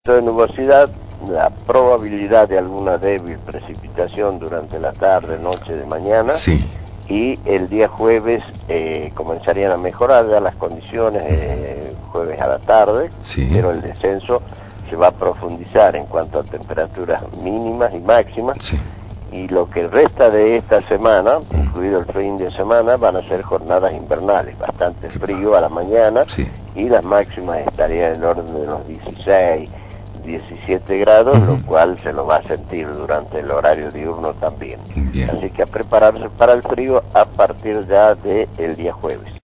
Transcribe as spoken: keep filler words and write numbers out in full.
poquito de nubosidad, la probabilidad de alguna débil precipitación durante la tarde, noche de mañana, sí. Y el día jueves eh, comenzarían a mejorar ya las condiciones, eh, jueves a la tarde, sí. Pero el descenso se va a profundizar en cuanto a temperaturas mínimas y máximas, sí. Y lo que resta de esta semana, incluido el fin de semana, van a ser jornadas invernales, bastante frío a la mañana, sí. Y las máximas estarían en orden de los dieciséis, diecisiete grados, uh-huh. Lo cual se lo va a sentir durante el horario diurno también. Bien. Así que a prepararse para el frío a partir ya del día jueves.